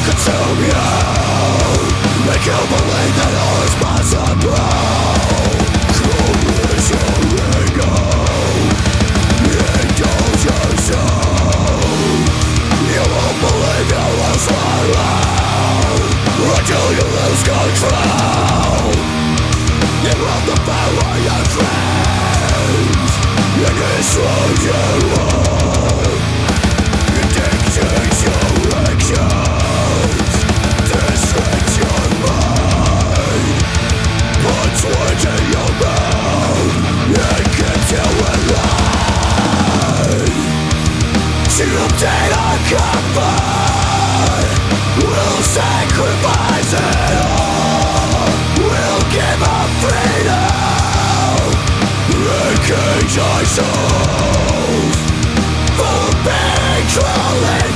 consume you. Make you believe that all is possible. Close your ego. Indulge yourself. You won't believe you will swallow until you lose control. You want the power you dreams. You destroy your world. You dictate your actions. Distract your mind. Puts words in your mouth. It keeps you alive. To obtain a comfort, we'll sacrifice it all. We'll give up freedom. Engage our souls. Full of being trolling.